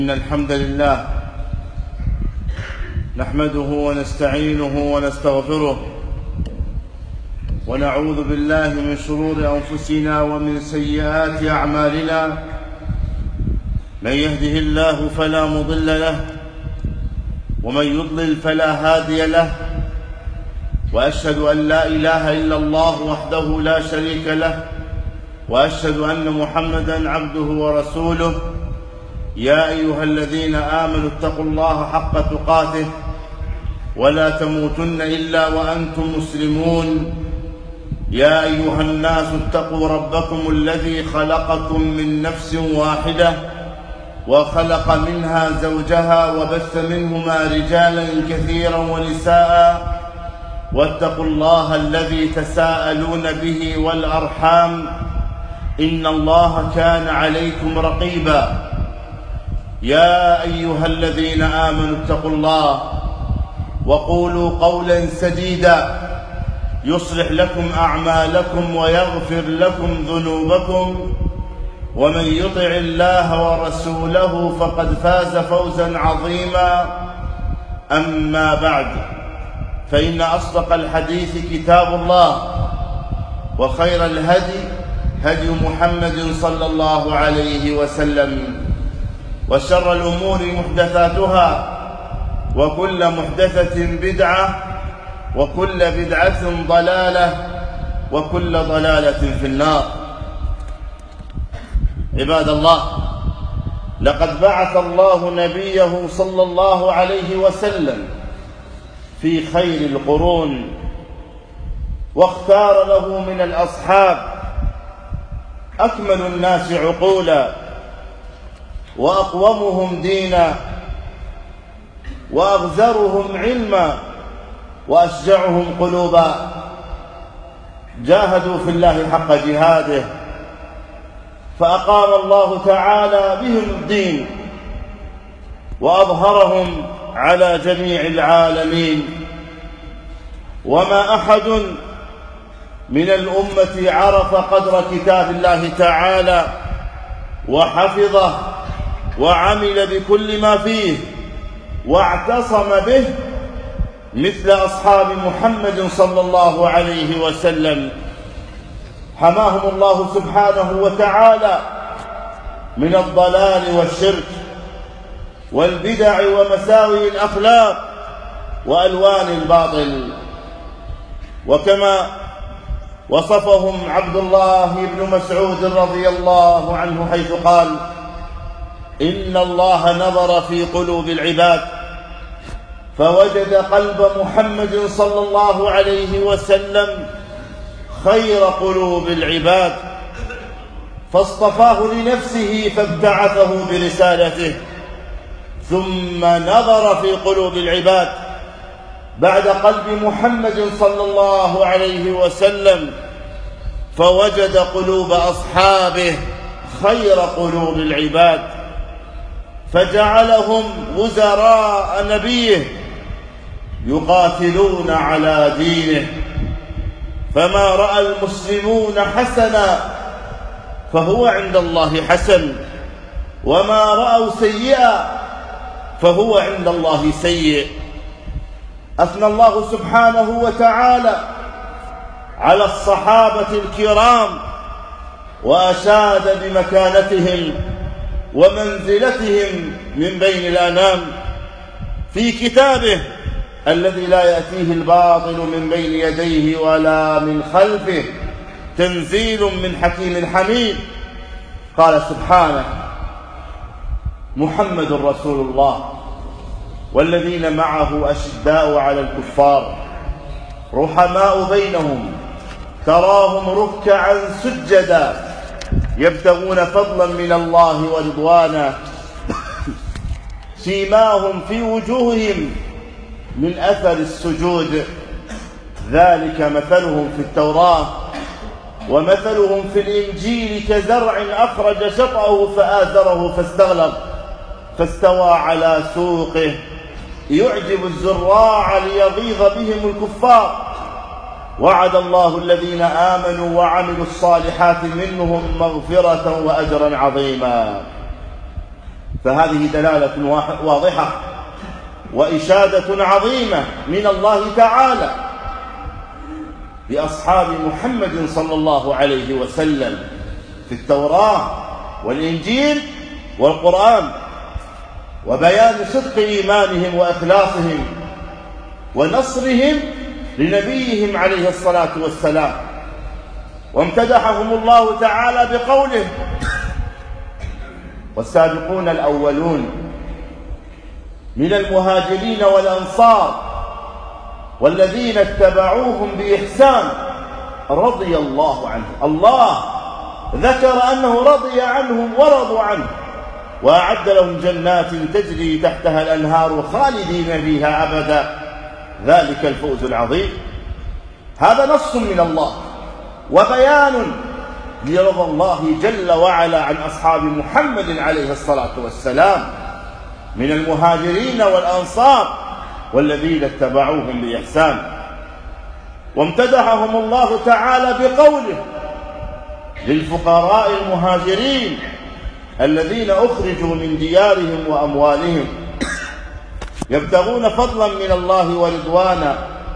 إن الحمد لله نحمده ونستعينه ونستغفره ونعوذ بالله من شرور أنفسنا ومن سيئات أعمالنا. من يهده الله فلا مضل له ومن يضلل فلا هادي له، وأشهد أن لا إله إلا الله وحده لا شريك له، وأشهد أن محمدًا عبده ورسوله. يا أيها الذين آمنوا اتقوا الله حق تقاته ولا تموتن إلا وأنتم مسلمون. يا أيها الناس اتقوا ربكم الذي خلقكم من نفس واحدة وخلق منها زوجها وبث منهما رجالا كثيرا ونساء، واتقوا الله الذي تساءلون به والأرحام إن الله كان عليكم رقيبا. يا أيها الذين آمنوا اتقوا الله وقولوا قولا سديدا يصلح لكم أعمالكم ويغفر لكم ذنوبكم، ومن يطع الله ورسوله فقد فاز فوزا عظيما. أما بعد، فإن أصدق الحديث كتاب الله، وخير الهدي هدي محمد صلى الله عليه وسلم، وشر الأمور محدثاتها، وكل محدثة بدعة، وكل بدعة ضلالة، وكل ضلالة في النار. عباد الله، لقد بعث الله نبيه صلى الله عليه وسلم في خير القرون، واختار له من الأصحاب أكمل الناس عقولا، وأقومهم دينا، وأغزرهم علما، وأشجعهم قلوبا. جاهدوا في الله حق جهاده، فأقام الله تعالى بهم الدين، وأظهرهم على جميع العالمين. وما أحد من الأمة عرف قدر كتاب الله تعالى وحفظه وعمل بكل ما فيه واعتصم به مثل أصحاب محمد صلى الله عليه وسلم. حماهم الله سبحانه وتعالى من الضلال والشرك والبدع ومساوئ الأخلاق وألوان الباطل. وكما وصفهم عبد الله بن مسعود رضي الله عنه حيث قال: إن الله نظر في قلوب العباد فوجد قلب محمد صلى الله عليه وسلم خير قلوب العباد، فاصطفاه لنفسه فابتعثه برسالته. ثم نظر في قلوب العباد بعد قلب محمد صلى الله عليه وسلم فوجد قلوب أصحابه خير قلوب العباد، فجعلهم وزراء نبيه يقاتلون على دينه. فما رأى المسلمون حسنا فهو عند الله حسن، وما رأوا سيئا فهو عند الله سيء. أثنى الله سبحانه وتعالى على الصحابة الكرام، وأشاد بمكانتهم ومنزلتهم من بين الأنام في كتابه الذي لا يأتيه الباطل من بين يديه ولا من خلفه، تنزيل من حكيم حميد. قال سبحانه: محمد رسول الله والذين معه أشداء على الكفار رحماء بينهم تراهم ركعا سجدا يبتغون فضلا من الله ورضوانا سيماهم في وجوههم من أثر السجود ذلك مثلهم في التوراة ومثلهم في الإنجيل كزرع أخرج شطأه فآزره فاستغلظ فاستوى على سوقه يعجب الزراع ليغيظ بهم الكفار. وعد الله الذين آمنوا وعملوا الصالحات منهم مغفرة وأجرا عظيما. فهذه دلالة واضحة وإشادة عظيمة من الله تعالى بأصحاب محمد صلى الله عليه وسلم في التوراة والإنجيل والقرآن، وبيان صدق إيمانهم وإخلاصهم ونصرهم لنبيهم عليه الصلاة والسلام. وامتدحهم الله تعالى بقوله: والسابقون الأولون من المهاجرين والأنصار والذين اتبعوهم بإحسان رضي الله عنهم. الله ذكر أنه رضي عنهم ورضوا عنه، وأعد لهم جنات تجري تحتها الأنهار خالدين فيها أبدا، ذلك الفوز العظيم. هذا نص من الله وبيان لرضا الله جل وعلا عن أصحاب محمد عليه الصلاة والسلام من المهاجرين والأنصار والذين اتبعوهم بإحسان. وامتدحهم الله تعالى بقوله: للفقراء المهاجرين الذين أخرجوا من ديارهم وأموالهم يبتغون فضلا من الله ورضوانا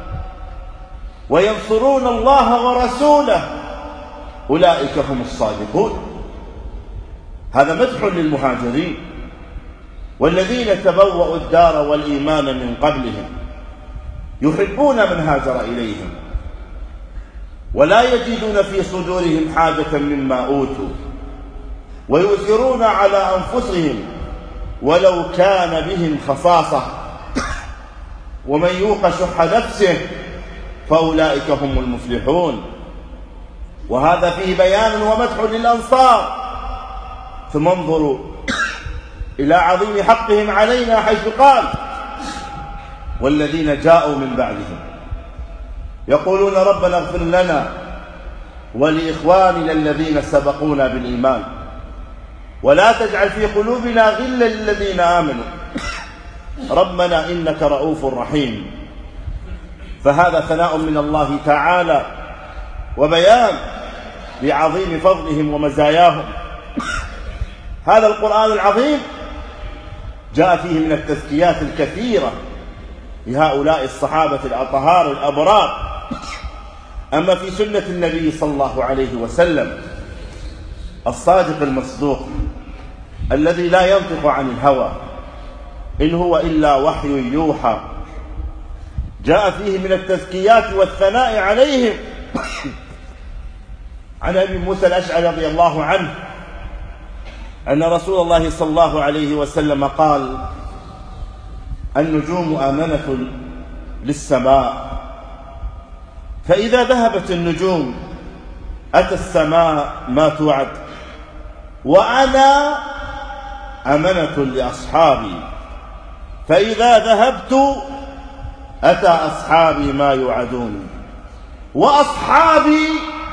وينصرون الله ورسوله أولئك هم الصادقون. هذا مدح للمهاجرين والذين تبوأوا الدار والإيمان من قبلهم، يحبون من هاجر إليهم ولا يجدون في صدورهم حاجة مما أوتوا ويؤثرون على أنفسهم ولو كان بهم خصاصة ومن يوق شح نفسه فأولئك هم المفلحون. وهذا فيه بيان ومدح للأنصار. ثم انظروا إلى عظيم حقهم علينا حيث قال: والذين جاءوا من بعدهم يقولون ربنا اغفر لنا ولإخواننا الذين سبقونا بالإيمان ولا تجعل في قلوبنا غلا للذين آمنوا ربنا إنك رؤوف رحيم. فهذا ثناء من الله تعالى وبيان لعظيم فضلهم ومزاياهم. هذا القرآن العظيم جاء فيه من التزكيات الكثيرة لهؤلاء الصحابة الأطهار الأبرار. أما في سنة النبي صلى الله عليه وسلم الصادق المصدوق الذي لا ينطق عن الهوى إن هو إلا وحي يوحى، جاء فيه من التزكيات والثناء عليهم. عن أبي موسى الأشعري رضي الله عنه أن رسول الله صلى الله عليه وسلم قال: النجوم آمنة للسماء، فإذا ذهبت النجوم أتى السماء ما توعد، وأنا أمنة لأصحابي، فإذا ذهبت أتى أصحابي ما يوعدون، وأصحابي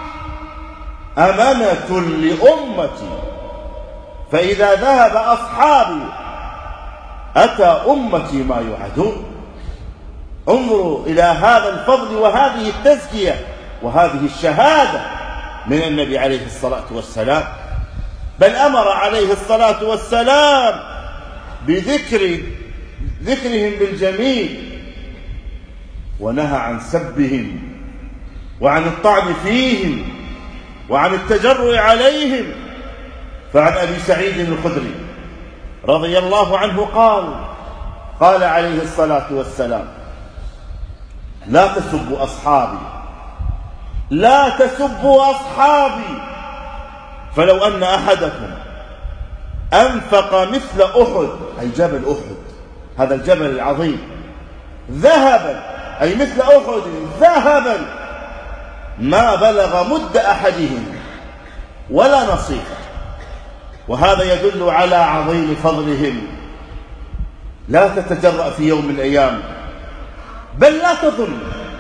أمنة لأمتي، فإذا ذهب أصحابي أتى أمتي ما يوعدون. انظروا إلى هذا الفضل وهذه التزكية وهذه الشهادة من النبي عليه الصلاة والسلام. بل أمر عليه الصلاة والسلام بذكرهم بالجميل ونهى عن سبهم وعن الطعن فيهم وعن التجرؤ عليهم. فعن أبي سعيد الخدري رضي الله عنه قال عليه الصلاة والسلام: لا تسبوا أصحابي، لا تسبوا أصحابي، فلو أن أحدكم أنفق مثل أحد، أي جبل أحد، هذا الجبل العظيم، ذهبا، أي مثل أحد ذهبا، ما بلغ مد أحدهم ولا نصيفه. وهذا يدل على عظيم فضلهم. لا تتجرأ في يوم من الأيام، بل لا تظن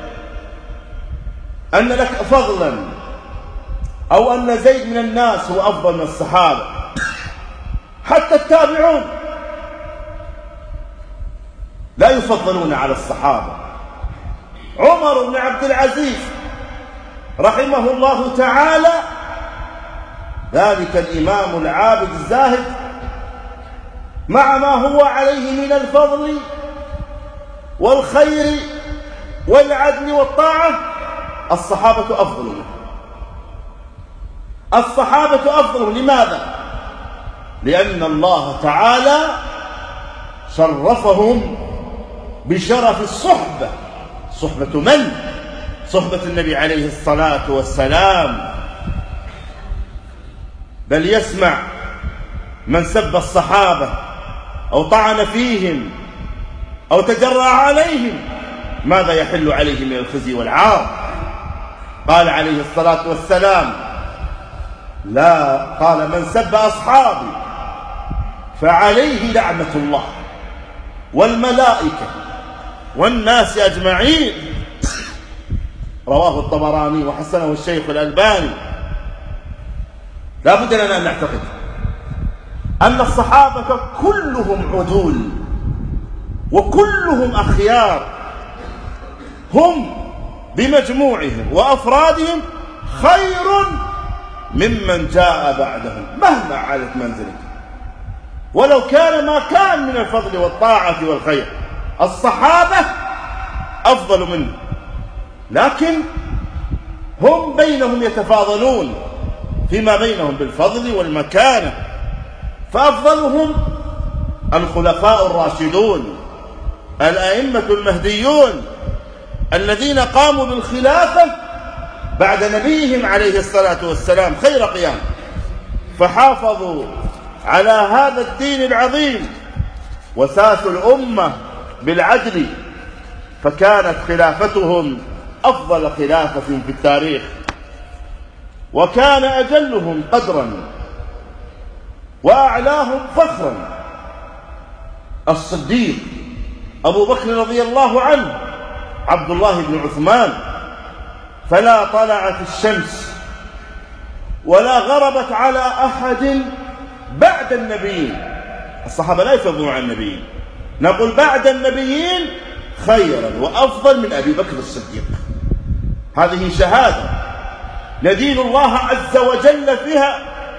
أن لك فضلا أو أن زيد من الناس هو أفضل من الصحابة. حتى التابعون لا يفضلون على الصحابة. عمر بن عبد العزيز رحمه الله تعالى، ذلك الإمام العابد الزاهد، مع ما هو عليه من الفضل والخير والعدل والطاعة، الصحابة أفضل منه. الصحابة أفضل. لماذا؟ لأن الله تعالى شرفهم بشرف الصحبة. صحبة من؟ صحبة النبي عليه الصلاة والسلام. بل يسمع من سب الصحابة أو طعن فيهم أو تجرأ عليهم ماذا يحل عليه من الخزي والعار. قال عليه الصلاة والسلام: لا، قال: من سب أصحابي فعليه لعنة الله والملائكة والناس أجمعين. رواه الطبراني وحسنه الشيخ الألباني. لا بد لنا أن نعتقد أن الصحابة كلهم عدول وكلهم أخيار، هم بمجموعهم وأفرادهم خير ممن جاء بعدهم مهما علت منزلته، ولو كان ما كان من الفضل والطاعة والخير. الصحابة أفضل منه، لكن هم بينهم يتفاضلون فيما بينهم بالفضل والمكانة. فأفضلهم الخلفاء الراشدون الأئمة المهديون الذين قاموا بالخلافة بعد نبيهم عليه الصلاة والسلام خير قيام، فحافظوا على هذا الدين العظيم وساسوا الأمة بالعدل، فكانت خلافتهم أفضل خلافة في التاريخ، وكان أجلهم قدرا وأعلاهم فخرا الصديق أبو بكر رضي الله عنه عبد الله بن عثمان. فلا طلعت الشمس ولا غربت على أحد بعد النبيين. الصحابة لا يفضلون عن النبيين، نقول بعد النبيين خيرا وأفضل من أبي بكر الصديق. هذه شهادة ندين الله عز وجل فيها،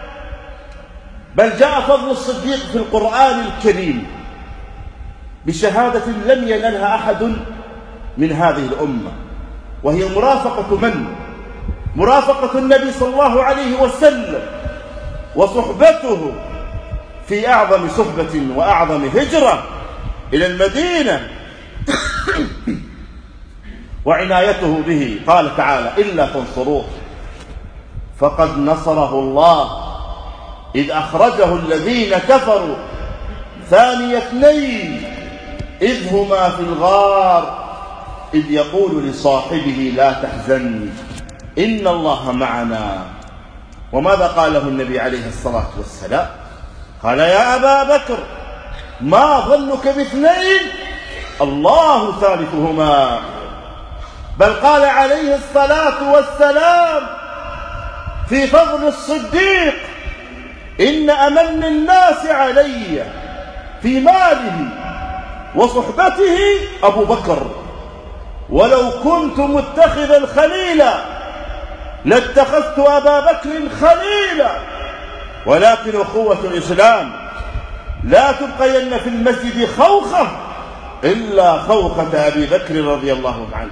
بل جاء فضل الصديق في القرآن الكريم بشهادة لم ينلها أحد من هذه الأمة، وهي مرافقة من؟ مرافقة النبي صلى الله عليه وسلم وصحبته في أعظم صحبة وأعظم هجرة إلى المدينة وعنايته به. قال تعالى: إلا تنصروه فقد نصره الله إذ أخرجه الذين كفروا ثاني اثنين إذ هما في الغار إذ يقول لصاحبه لا تحزن إن الله معنا. وماذا قاله النبي عليه الصلاة والسلام؟ قال: يا أبا بكر ما ظنك باثنين الله ثالثهما. بل قال عليه الصلاة والسلام في فضل الصديق: إن أمن الناس علي في ماله وصحبته أبو بكر، ولو كنت متخذا خليلا لاتخذت أبا بكر خليلا، ولكن أخوة الإسلام لا تبقين في المسجد خوخة إلا خوخة أبي بكر رضي الله عنه.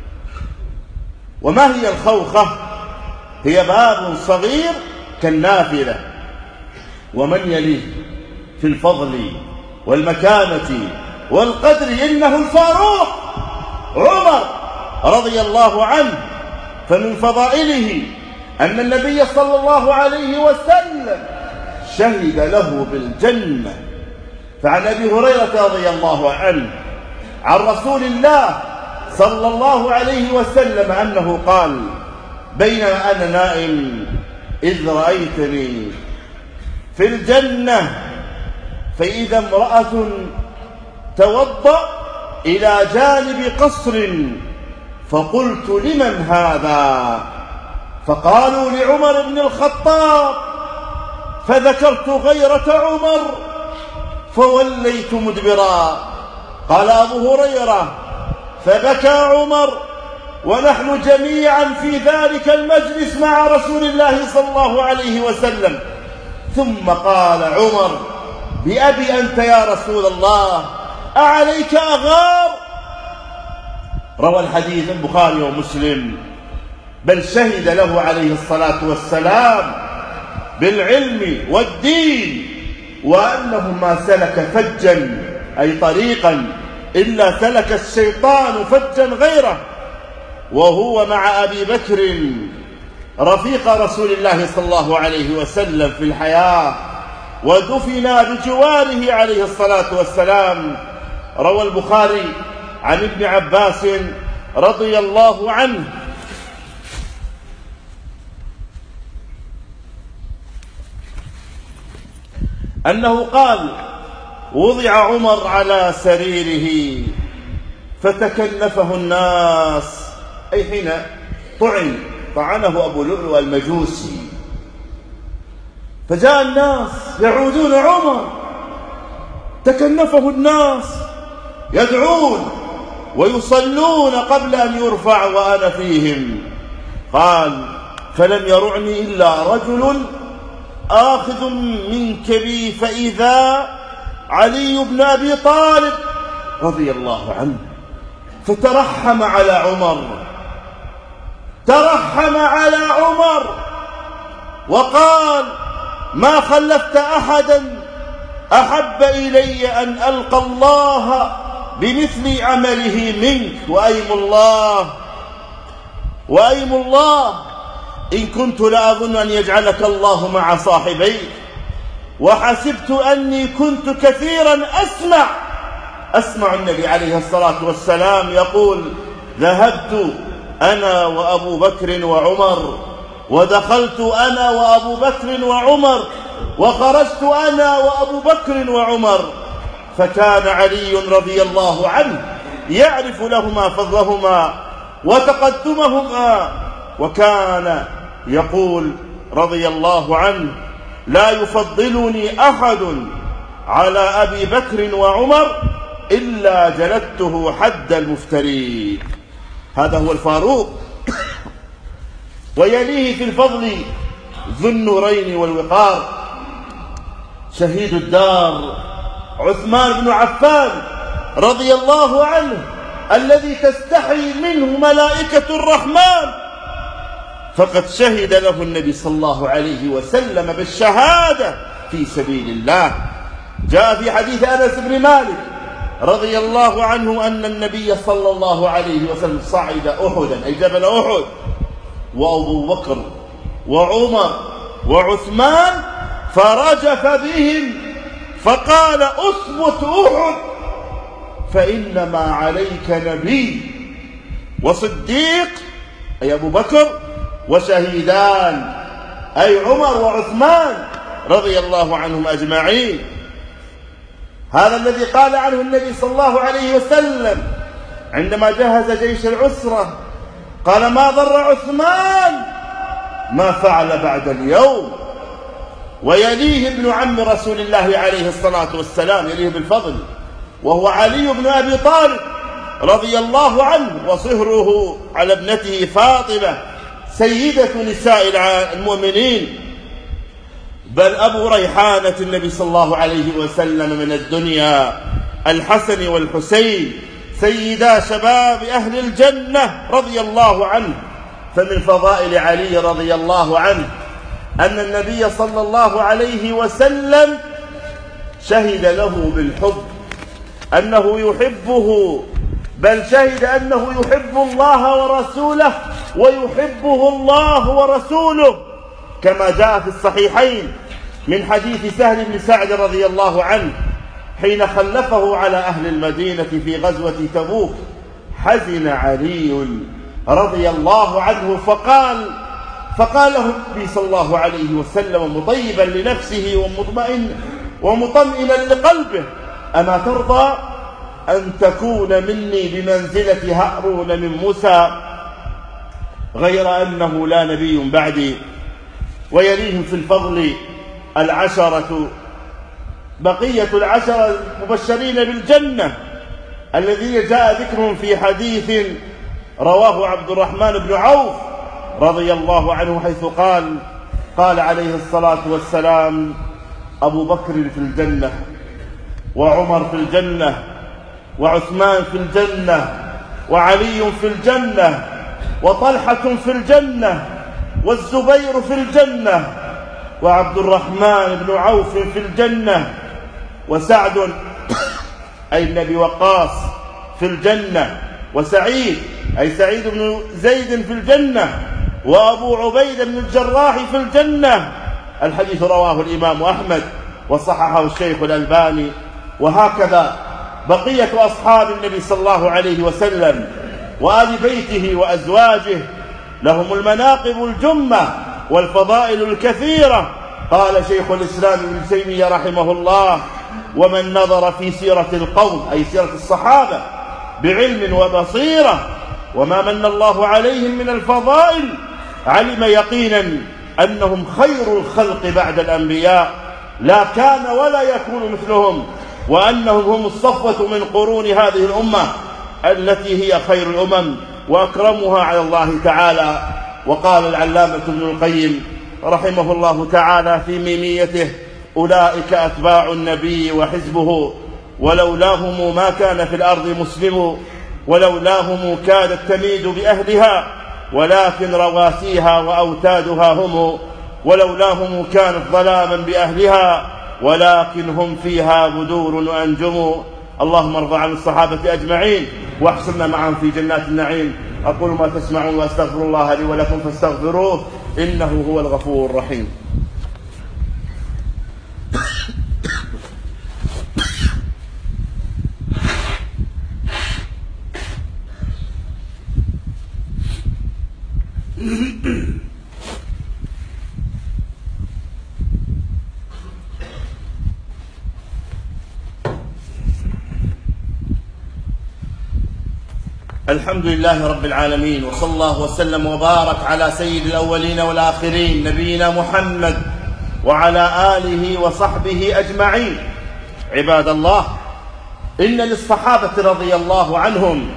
وما هي الخوخة؟ هي باب صغير كالنافلة، ومن يليه في الفضل والمكانة والقدر إنه الفاروق عمر رضي الله عنه. فمن فضائله أن النبي صلى الله عليه وسلم شهد له بالجنة. فعن أبي هريرة رضي الله عنه عن رسول الله صلى الله عليه وسلم أنه قال: بينما أنا نائم إذ رأيتني في الجنة فإذا امرأة توضأ إلى جانب قصر، فقلت: لمن هذا؟ فقالوا: لعمر بن الخطاب. فذكرت غيرة عمر فوليت مدبرا. قال أبو هريرة: فبكى عمر ونحن جميعا في ذلك المجلس مع رسول الله صلى الله عليه وسلم. ثم قال عمر: بأبي أنت يا رسول الله، أعليك أغار؟ روى الحديث البخاري ومسلم. بل شهد له عليه الصلاة والسلام بالعلم والدين، وأنه ما سلك فجا أي طريقا إلا سلك الشيطان فجا غيره، وهو مع أبي بكر رفيق رسول الله صلى الله عليه وسلم في الحياة، ودفن بجواره عليه الصلاة والسلام. روى البخاري عن ابن عباس رضي الله عنه أنه قال: وضع عمر على سريره فتكلفه الناس، أي حين طعنه أبو لؤلؤ المجوسي، فجاء الناس يعودون عمر، تكلفه الناس يدعون ويصلون قبل أن يرفع وأنا فيهم. قال: فلم يرعني إلا رجل آخذ من كبي، فإذا علي بن أبي طالب رضي الله عنه، فترحم على عمر وقال: ما خلفت أحدا أحب إلي أن ألقى الله بمثل عمله منك، وأيم الله إن كنت لأظن أن يجعلك الله مع صاحبيك، وحسبت أني كنت كثيرا أسمع النبي عليه الصلاة والسلام يقول: ذهبت أنا وأبو بكر وعمر، ودخلت أنا وأبو بكر وعمر، وخرجت أنا وأبو بكر وعمر، فكان علي رضي الله عنه يعرف لهما فضلهما وتقدمهما، وكان يقول رضي الله عنه: لا يفضلني أحد على أبي بكر وعمر إلا جلدته حد المفتري. هذا هو الفاروق. ويليه في الفضل ذو النورين والوقار شهيد الدار عثمان بن عفان رضي الله عنه، الذي تستحي منه ملائكة الرحمن، فقد شهد له النبي صلى الله عليه وسلم بالشهادة في سبيل الله. جاء في حديث أنس بن مالك رضي الله عنه أن النبي صلى الله عليه وسلم صعد أحدا، أي جبل أحد، وأبو بكر وعمر وعثمان فرجف بهم فقال: أثبت أحد فإنما عليك نبي وصديق، أي أبو بكر، وشهيدان، أي عمر وعثمان رضي الله عنهم أجمعين. هذا الذي قال عنه النبي صلى الله عليه وسلم عندما جهز جيش العسرة، قال: ما ضر عثمان ما فعل بعد اليوم. ويليه ابن عم رسول الله عليه الصلاة والسلام، يليه بالفضل، وهو علي بن أبي طالب رضي الله عنه، وصهره على ابنته فاطمة سيدة نساء المؤمنين، بل أبو ريحانة النبي صلى الله عليه وسلم من الدنيا، الحسن والحسين سيدا شباب أهل الجنة رضي الله عنه. فمن فضائل علي رضي الله عنه أن النبي صلى الله عليه وسلم شهد له بالحب، أنه يحبه، بل شهد أنه يحب الله ورسوله ويحبه الله ورسوله، كما جاء في الصحيحين من حديث سهل بن سعد رضي الله عنه حين خلفه على أهل المدينة في غزوة تبوك، حزن علي رضي الله عنه فقال له النبي صلى الله عليه وسلم مطيبا لنفسه ومطمئنا لقلبه: أما ترضى أن تكون مني بمنزلة هارون من موسى، غير أنه لا نبي بعدي. ويليهم في الفضل بقية العشرة المبشرين بالجنة الذين جاء ذكرهم في حديث رواه عبد الرحمن بن عوف رضي الله عنه، حيث قال عليه الصلاة والسلام: أبو بكر في الجنة، وعمر في الجنة، وعثمان في الجنة، وعلي في الجنة، وطلحة في الجنة، والزبير في الجنة، وعبد الرحمن بن عوف في الجنة، وسعد أي بن أبي وقاص في الجنة، وسعيد أي سعيد بن زيد في الجنة، وأبو عبيدة بن الجراح في الجنة. الحديث رواه الإمام أحمد وصححه الشيخ الألباني. وهكذا بقية أصحاب النبي صلى الله عليه وسلم وآل بيته وأزواجه لهم المناقب الجمة والفضائل الكثيرة. قال شيخ الإسلام ابن تيمية رحمه الله: ومن نظر في سيرة القوم أي سيرة الصحابة بعلم وبصيرة وما من الله عليهم من الفضائل علم يقينا أنهم خير الخلق بعد الأنبياء، لا كان ولا يكون مثلهم، وأنهم هم الصفوة من قرون هذه الأمة التي هي خير الأمم وأكرمها على الله تعالى. وقال العلامة ابن القيم رحمه الله تعالى في ميميته: أولئك أتباع النبي وحزبه، ولولاهم ما كان في الأرض مسلم، ولولاهم كانت تميد بأهلها، ولكن رواسيها وأوتادها هم، ولولاهم كانت ظلاما بأهلها، ولكن هم فيها بدور وأنجم. اللهم ارض عن الصحابة أجمعين واحشرنا معهم في جنات النعيم. أقول ما تسمعون وأستغفر الله لي ولكم فاستغفروه إنه هو الغفور الرحيم. الحمد لله رب العالمين، وصلى الله وسلم وبارك على سيد الأولين والآخرين نبينا محمد وعلى آله وصحبه أجمعين. عباد الله، إن للصحابة رضي الله عنهم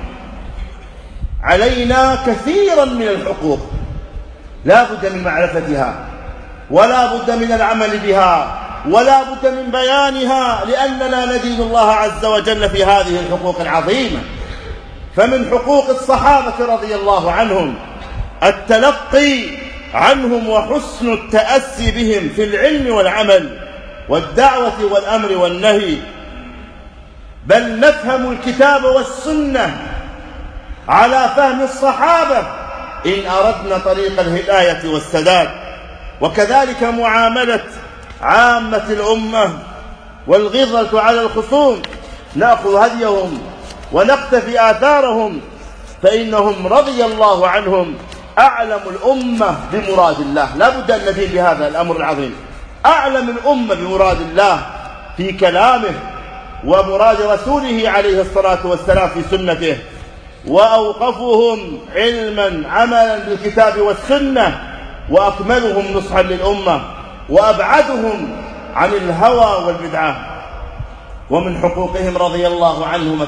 علينا كثيرا من الحقوق لا بد من معرفتها، ولا بد من العمل بها، ولا بد من بيانها، لأننا ندين الله عز وجل في هذه الحقوق العظيمة. فمن حقوق الصحابة رضي الله عنهم التلقي عنهم وحسن التأسي بهم في العلم والعمل والدعوة والأمر والنهي، بل نفهم الكتاب والسنة على فهم الصحابة إن أردنا طريق الهداية والسداد. وكذلك معاملة عامة الأمة والغضة على الخصوم، نأخذ هديهم ونقتفي آثارهم، فإنهم رضي الله عنهم أعلم الأمة بمراد الله. لا بد أن ندين بهذا الأمر العظيم. أعلم الأمة بمراد الله في كلامه ومراد رسوله عليه الصلاة والسلام في سنته، وأوقفهم علما عملا بالكتاب والسنة، وأكملهم نصحا للأمة، وأبعدهم عن الهوى والبدعة. ومن حقوقهم رضي الله عنهم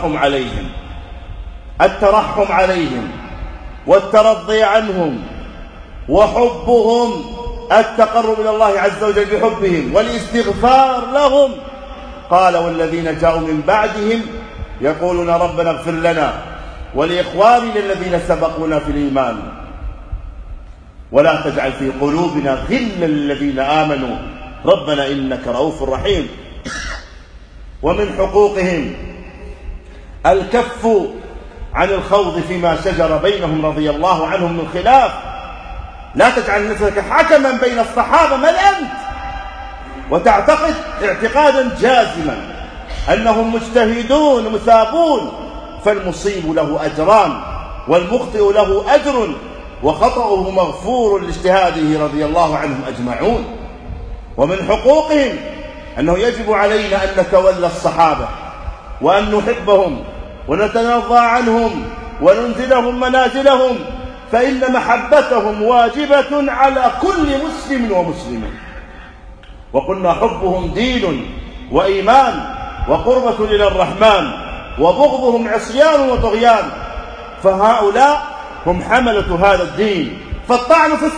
الترحم عليهم والترضي عنهم وحبهم، التقرب إلى الله عز وجل بحبهم والاستغفار لهم. قال: والذين جاءوا من بعدهم يقولون ربنا اغفر لنا ولإخواننا الذين سبقونا في الإيمان ولا تجعل في قلوبنا غلا للذين آمنوا ربنا إنك رؤوف رحيم. ومن حقوقهم الكف عن الخوض فيما شجر بينهم رضي الله عنهم من خلاف. لا تجعل نفسك حكما بين الصحابة، من أنت؟ وتعتقد اعتقادا جازما أنهم مجتهدون مثابون، فالمصيب له أجران والمخطئ له أجر، وخطأه مغفور لاجتهاده رضي الله عنهم أجمعون. ومن حقوقهم أنه يجب علينا أن نتولى الصحابة وأن نحبهم ونتنرضى عنهم وننزلهم منازلهم، فإن محبتهم واجبة على كل مسلم ومسلمة. وقلنا حبهم دين وإيمان وقربة إلى الرحمن، وبغضهم عصيان وطغيان، فهؤلاء هم حملة هذا الدين. فالطعن في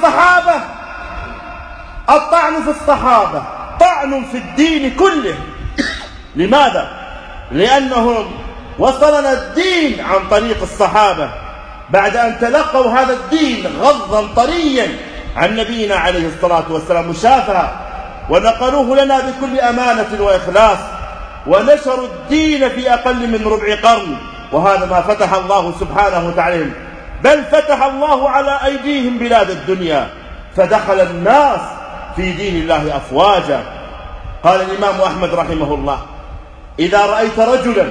الصحابة طعن في الدين كله، لماذا؟ لأنهم وصلنا الدين عن طريق الصحابة بعد أن تلقوا هذا الدين غضا طريا عن نبينا عليه الصلاة والسلام مشافها، ونقلوه لنا بكل أمانة وإخلاص، ونشروا الدين في أقل من ربع قرن. وهذا ما فتح الله سبحانه وتعالى، بل فتح الله على أيديهم بلاد الدنيا، فدخل الناس في دين الله أفواجا. قال الإمام أحمد رحمه الله: إذا رأيت رجلا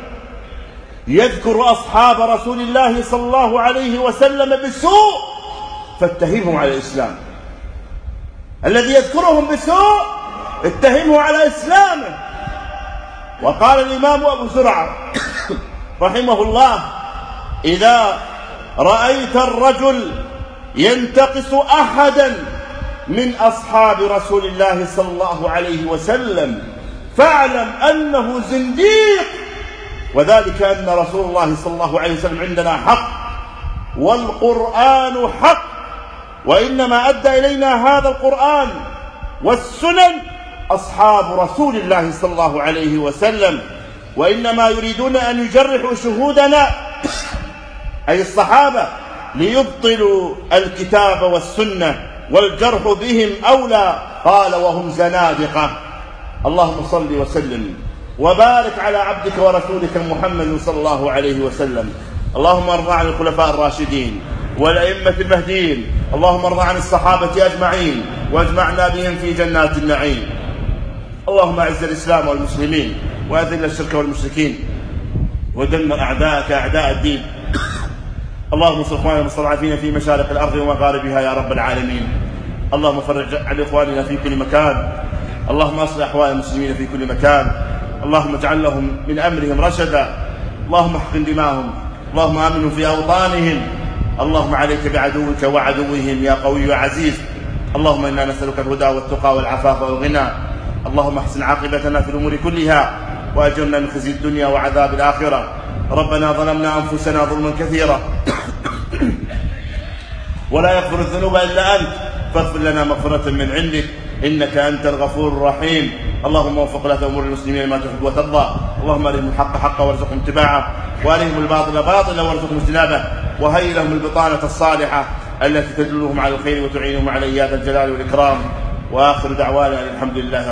يذكر أصحاب رسول الله صلى الله عليه وسلم بسوء فاتهمه على الإسلام. الذي يذكرهم بسوء اتهمه على إسلامه. وقال الإمام أبو زرعة رحمه الله: إذا رأيت الرجل ينتقص أحدا من أصحاب رسول الله صلى الله عليه وسلم فاعلم أنه زنديق، وذلك أن رسول الله صلى الله عليه وسلم عندنا حق والقرآن حق، وإنما أدى إلينا هذا القرآن والسنن أصحاب رسول الله صلى الله عليه وسلم، وإنما يريدون أن يجرحوا شهودنا أي الصحابة ليبطلوا الكتاب والسنة، والجرح بهم أولى. قال: وهم زنادقة. اللهم صل وسلم وبارك على عبدك ورسولك محمد صلى الله عليه وسلم. اللهم ارض عن الخلفاء الراشدين والأئمة المهديين، اللهم ارض عن الصحابة أجمعين واجمعنا بهم في جنات النعيم. اللهم اعز الإسلام والمسلمين وأذل الشرك والمشركين ودمر أعداءك أعداء الدين. اللهم انصر اخواننا المستضعفين في مشارق الأرض ومغاربها يا رب العالمين. اللهم فرج عن إخواننا في كل مكان. اللهم اصلح أحوال المسلمين في كل مكان. اللهم اجعل لهم من أمرهم رشدا. اللهم احقن دماءهم. اللهم آمنهم في أوطانهم. اللهم عليك بعدوك وعدوهم يا قوي يا عزيز. اللهم إنا نسألك الهدى والتقى والعفاف والغنى. اللهم احسن عاقبتنا في الأمور كلها وأجرنا من خزي الدنيا وعذاب الآخرة. ربنا ظلمنا أنفسنا ظلما كثيرا ولا يغفر الذنوب إلا أنت، فاغفر لنا مغفرة من عندك إنك أنت الغفور الرحيم. اللهم وفق ولاة أمور المسلمين ما تحب وترضى. اللهم أرهم الحق حقا وارزقهم اتباعه، وأرهم الباطل باطلا وارزقهم اجتنابه، وهيئ لهم البطانة الصالحة التي تدلهم على الخير وتعينهم على إياك الجلال والإكرام. وآخر دعوانا الحمد لله.